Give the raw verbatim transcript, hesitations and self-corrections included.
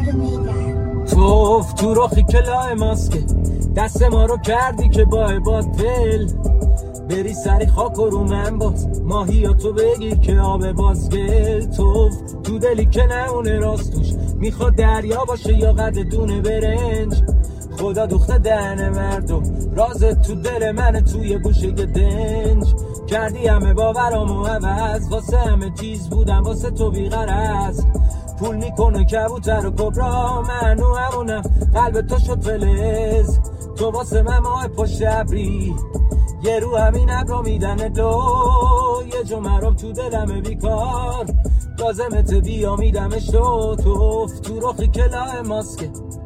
توف تو رخی که لای ماسکه دست ما رو کردی که با باطل بری سری خاک و رو من باز ماهیاتو بگیر که آب بازگل. توف تو دلی که نمونه راستوش میخواد دریا باشه یا قد دونه برنج. خدا دوخته دهن مردم رازت تو دل من توی گوشه دنج. کردی همه باورامو عوض واسه همه چیز بودم واسه تو بیغرض. پول میکنه کبوتر و کبرا منو همونم قلب تو شد فلز. تو واسه من ماه پشت ابری یه رو همین ابرا میدن دو یه جو مرام تو دلمه بیکار لازمت بیا میدمش تو. توف تو رخی که لای ماسکه